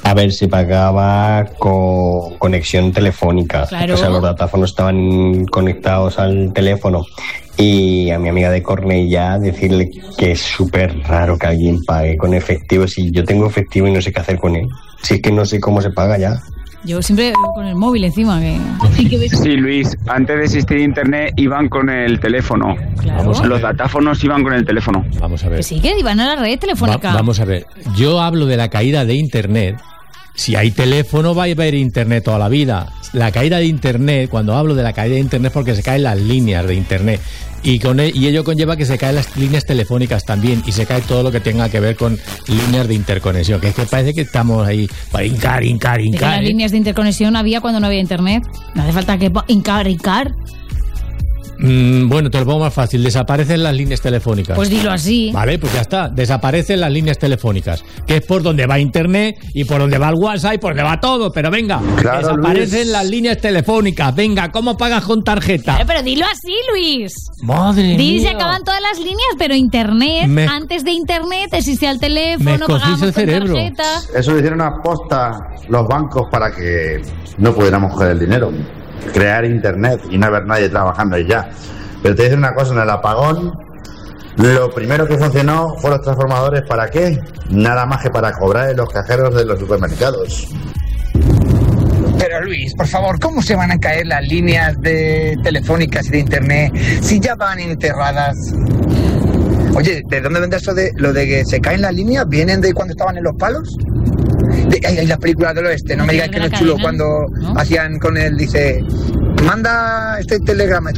A ver, se pagaba con conexión telefónica. Claro. O sea, los datáfonos estaban conectados al teléfono. Y a mi amiga de Cornellá decirle que es súper raro que alguien pague con efectivo. Si yo tengo efectivo y no sé qué hacer con él. Si es que no sé cómo se paga ya. Yo siempre con el móvil encima. Sí, Luis, antes de existir internet iban con el teléfono. Claro. Los datáfonos iban con el teléfono. Vamos a ver. Que sí, que iban a la red telefónica. Vamos a ver. Yo hablo de la caída de internet. Si hay teléfono va a haber internet toda la vida. La caída de internet, cuando hablo de la caída de internet, es porque se caen las líneas de internet. Y ello conlleva que se caen las líneas telefónicas también. Y se cae todo lo que tenga que ver con líneas de interconexión. Que es que parece que estamos ahí para hincar. De que las líneas de interconexión había cuando no había internet. No hace falta que hincar. Bueno, te lo pongo más fácil. Desaparecen las líneas telefónicas. Pues dilo así. Vale, pues ya está. Desaparecen las líneas telefónicas. Que es por donde va internet y por donde va el WhatsApp y por donde va todo. Pero venga, claro, desaparecen Luis. las líneas telefónicas. Venga, ¿cómo pagas con tarjeta? Pero dilo así, Luis. Madre Di, se mía. acaban todas las líneas, pero internet, antes de internet existía el teléfono, me escogís pagábamos el con cerebro. tarjeta. Eso lo hicieron a posta los bancos para que no pudiéramos coger el dinero. Crear internet y no haber nadie trabajando ahí ya. Pero te voy a decir una cosa, en el apagón, lo primero que funcionó fue los transformadores. ¿Para qué? Nada más que para cobrar en los cajeros de los supermercados. Pero Luis, por favor, ¿cómo se van a caer las líneas de telefónicas y de internet si ya van enterradas? Oye, ¿de dónde vendrá eso de lo de que se caen las líneas? ¿Vienen de cuando estaban en los palos? Hay las películas del oeste, no me digáis que no es chulo cuando hacían con él, dice, manda este telegrama.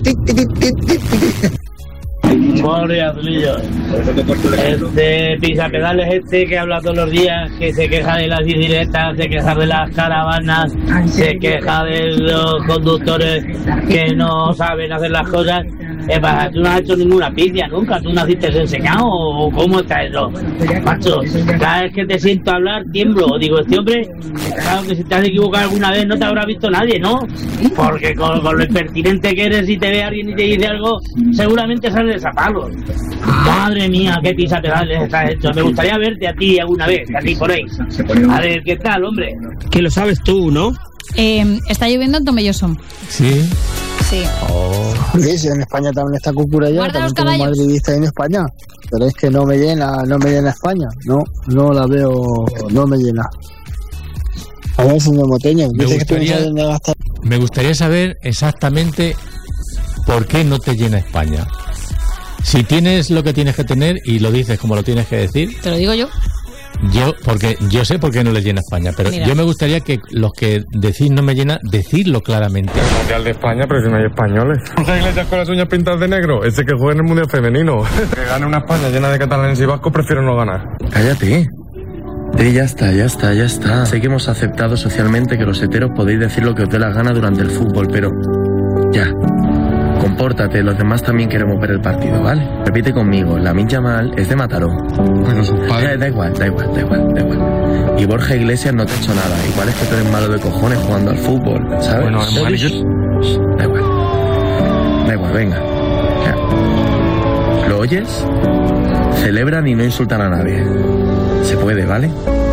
Buenos días, Zulillo. Este pisapedales que habla todos los días, que se queja de las bicicletas, se queja de las caravanas, se queja de los conductores que no saben hacer las cosas. Tú no has hecho ninguna pizia nunca, tú naciste enseñado, o cómo está eso, macho. Cada vez que te siento hablar tiemblo, digo, este hombre, claro que si te has equivocado alguna vez no te habrá visto nadie, ¿no? Porque con lo impertinente que eres, si te ve alguien y te dice algo, seguramente sales a palos. Madre mía, qué pisapedales has hecho. Me gustaría verte a ti alguna vez, a ti por ahí. A ver, ¿qué tal, hombre? Que lo sabes tú, ¿no? Está lloviendo en Tomelloso. Sí. Sí. Sí, en España también está Cucura ya, Guarda los también tengo caballos. madridista en España, pero es que no me llena España, no la veo, no me llena. A ver, señor Moteño, dice que tú no sabes dónde gastar. Me gustaría saber exactamente por qué no te llena España. Si tienes lo que tienes que tener y lo dices como lo tienes que decir. Te lo digo yo. Porque yo sé por qué no les llena España, pero Mira. yo me gustaría que los que decís no me llena, decirlo claramente. El Mundial de España, pero si no hay españoles. Jorge Iglesias con las uñas pintadas de negro, ese que juega en el Mundial Femenino. Que gane una España llena de catalanes y vascos, prefiero no ganar. Cállate. Ya está. Sé que hemos aceptado socialmente que los heteros podéis decir lo que os dé la gana durante el fútbol, pero ya. Compórtate, los demás también queremos ver el partido, ¿vale? Repite conmigo, Lamine Yamal es de Mataró. Bueno, sus padres. Da igual. Y Borja Iglesias no te ha hecho nada. Igual es que tú eres malo de cojones jugando al fútbol, ¿sabes? Bueno, Da igual, venga. Ya. ¿Lo oyes? Celebran y no insultan a nadie. Se puede, ¿vale?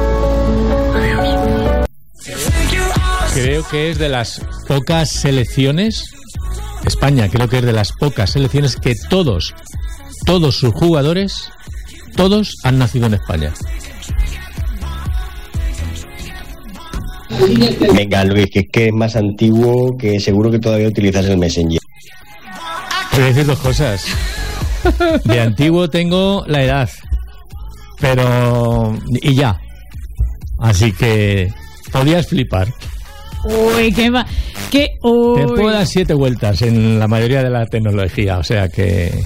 Creo que es de las pocas selecciones, España creo que es de las pocas selecciones que todos sus jugadores, todos han nacido en España. Venga, Luis, que es más antiguo, que seguro que todavía utilizas el Messenger. Te voy a decir dos cosas. De antiguo tengo la edad, pero... y ya. Así que podías flipar. Uy, qué va. Te puedo dar 7 vueltas en la mayoría de la tecnología, o sea que...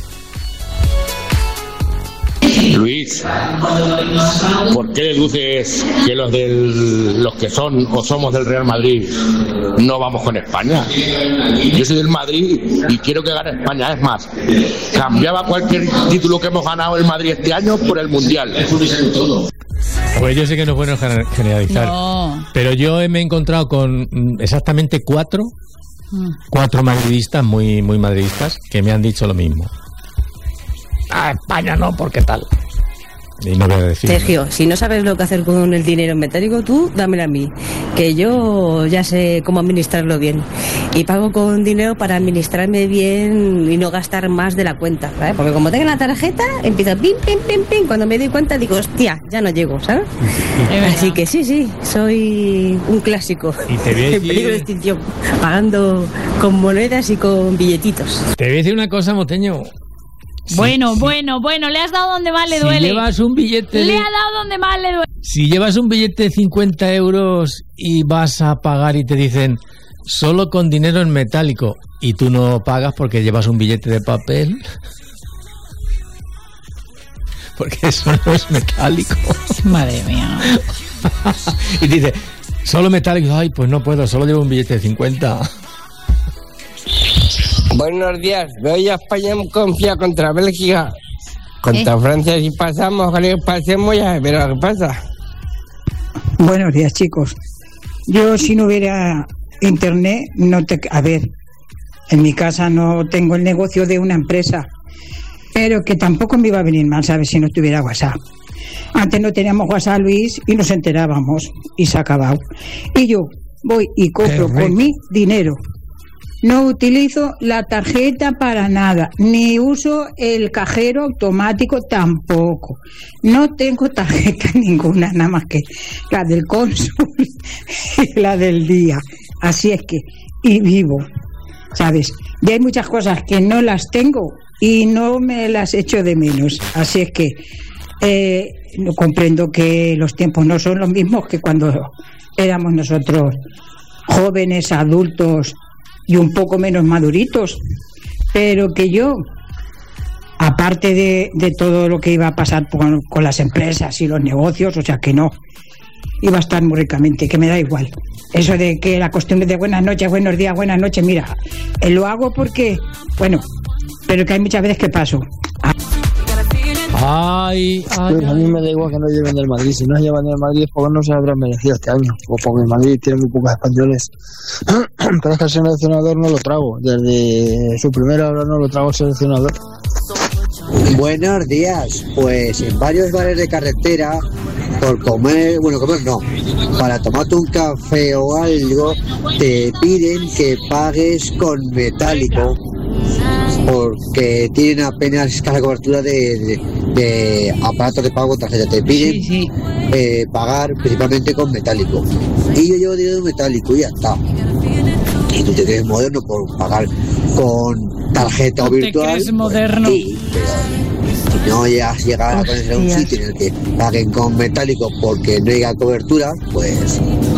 Luis, ¿por qué deduces que los que son o somos del Real Madrid no vamos con España? Yo soy del Madrid y quiero que gane España. Es más, cambiaba cualquier título que hemos ganado el Madrid este año por el Mundial. Pues yo sé que no es bueno generalizar, pero yo me he encontrado con exactamente 4 madridistas, muy madridistas, que me han dicho lo mismo. España no, porque tal. Y no voy a decir. Sergio, si no sabes lo que hacer con el dinero en metálico, tú dámelo a mí, que yo ya sé cómo administrarlo bien. Y pago con dinero para administrarme bien y no gastar más de la cuenta, ¿sabes? Porque como tengo la tarjeta, empiezo pim, pim, pim, pim. Cuando me doy cuenta digo, hostia, ya no llego, ¿sabes? Así que sí, soy un clásico. Y te voy a decir... En peligro de extinción, pagando con monedas y con billetitos. Te voy a decir una cosa, Moteño. Bueno, le has dado donde más le duele. Si llevas un billete... Le ha dado donde más le duele. Si llevas un billete de 50 euros y vas a pagar y te dicen solo con dinero en metálico y tú no pagas porque llevas un billete de papel, porque eso no es metálico. Madre mía. Y dice, solo metálico, ay, pues no puedo, solo llevo un billete de 50. Buenos días, voy a España confía contra Bélgica, contra Francia, si pasamos, ojalá pasemos ya, pero ¿qué pasa? Buenos días, chicos. Yo si no hubiera internet, a ver, en mi casa no tengo el negocio de una empresa, pero que tampoco me iba a venir mal, ¿sabes? Si no tuviera WhatsApp. Antes no teníamos WhatsApp, Luis, y nos enterábamos, y se ha acabado. Y yo voy y compro con mi dinero. No utilizo la tarjeta para nada, ni uso el cajero automático tampoco. No tengo tarjeta ninguna, nada más que la del cónsul y la del día. Así es que, y vivo, ¿sabes? Y hay muchas cosas que no las tengo y no me las echo de menos. Así es que comprendo que los tiempos no son los mismos que cuando éramos nosotros jóvenes, adultos, y un poco menos maduritos, pero que yo, aparte de todo lo que iba a pasar con las empresas y los negocios, o sea que no, iba a estar muy ricamente, que me da igual. Eso de que la costumbre de buenas noches, buenos días, buenas noches, mira, lo hago porque, bueno, pero que hay muchas veces que paso. Pues a mí me da igual que no lleven del Madrid. Si no llevan del Madrid es porque no se habrán merecido este año, o porque el Madrid tiene muy pocos españoles. Pero es que el seleccionador no lo trago. Desde su primera hora no lo trago el seleccionador. Buenos días. Pues en varios bares de carretera, por comer no, para tomarte un café o algo, te piden que pagues con metálico, porque tienen apenas escasa cobertura de aparatos de pago con tarjeta. Te piden pagar principalmente con metálico. Y yo llevo dinero metálico y ya está. Y tú te crees moderno por pagar con tarjeta o virtual. ¿Te crees moderno? Sí, pero si no llegas a conocer un sitio en el que paguen con metálico porque no haya cobertura, pues...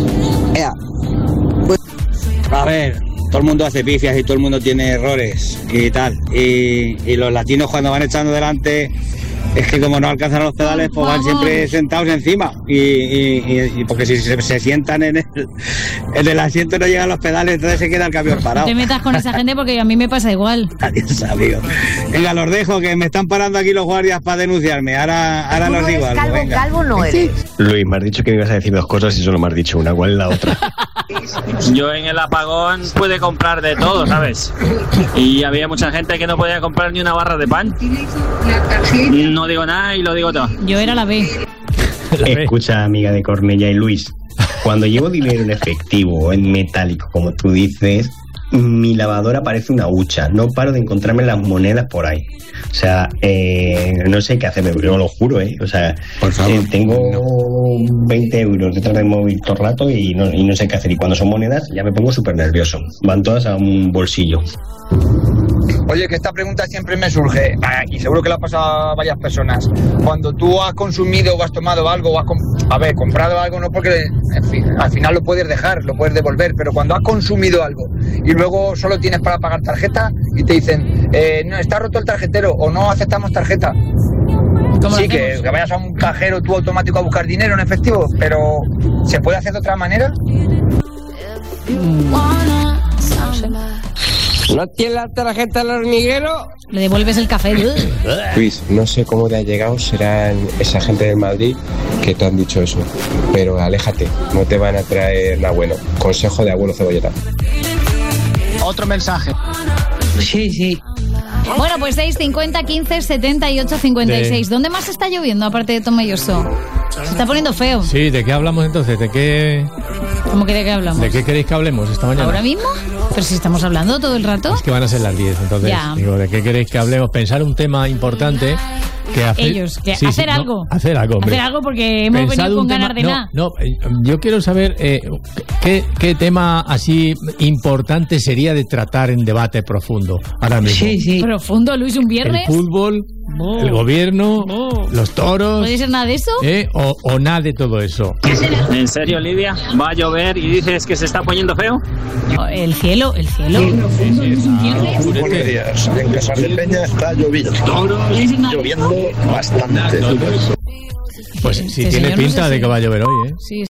A ver, todo el mundo hace pifias y todo el mundo tiene errores y tal. Y los latinos cuando van echando delante, es que como no alcanzan los pedales, pues van siempre sentados encima. Y porque si se sientan en el asiento no llegan los pedales, entonces se queda el camión parado. No te metas con esa gente porque a mí me pasa igual. Adiós, amigo. Venga, los dejo, que me están parando aquí los guardias para denunciarme. Ahora los digo algo, venga. Calvo no eres. Luis, me has dicho que me ibas a decir dos cosas y solo me has dicho una. ¿Cuál es la otra? Yo en el apagón pude comprar de todo, ¿sabes? Y había mucha gente que no podía comprar ni una barra de pan. No digo nada y lo digo todo. Yo era la B. Escucha, amiga de Cornella y Luis, cuando llevo dinero en efectivo o en metálico, como tú dices, mi lavadora parece una hucha. No paro de encontrarme las monedas por ahí. O sea, no sé qué hacer, yo lo juro, O sea, por favor, tengo 20 euros detrás del móvil todo el rato y no sé qué hacer. Y cuando son monedas ya me pongo súper nervioso. Van todas a un bolsillo. Oye, que esta pregunta siempre me surge, y seguro que la ha pasado a varias personas. Cuando tú has consumido o has tomado algo, o has comprado algo, no porque, en fin, al final lo puedes dejar, lo puedes devolver, pero cuando has consumido algo y luego solo tienes para pagar tarjeta y te dicen, no, está roto el tarjetero o no aceptamos tarjeta. Sí, que vayas a un cajero tú automático a buscar dinero en efectivo, pero ¿se puede hacer de otra manera? ¿No tiene la tarjeta al hormiguero? Le devuelves el café. Luis, no sé cómo te ha llegado, serán esa gente del Madrid que te han dicho eso, pero aléjate, no te van a traer nada bueno. Consejo de abuelo Cebolleta. Otro mensaje. Sí. Bueno, pues 650 15 78 56. Sí. ¿Dónde más está lloviendo aparte de Tomelloso? Se está poniendo feo. Sí, ¿de qué hablamos entonces? ¿De qué hablamos? ¿De qué queréis que hablemos esta mañana? ¿Ahora mismo? Pero si estamos hablando todo el rato. Es que van a ser las 10, entonces Ya. digo, ¿de qué queréis que hablemos? Pensar un tema importante que hacer. Ellos, que hacer algo. Hacer algo, hombre. Hacer algo porque hemos Pensad venido con un tema- ganas de nada. No, yo quiero saber qué tema así importante sería de tratar en debate profundo ahora mismo. Profundo, Luis, un viernes. El fútbol, el gobierno, los toros. ¿Puede ser nada de eso? O nada de todo eso. ¿En serio, Lidia? ¿Va a llover y dices que se está poniendo feo? El cielo. Buenos días. En Casar de Peña está lloviendo. Lloviendo bastante. Pues sí, Este tiene señor no pinta sé de si- que va a llover hoy, ¿eh? Sí,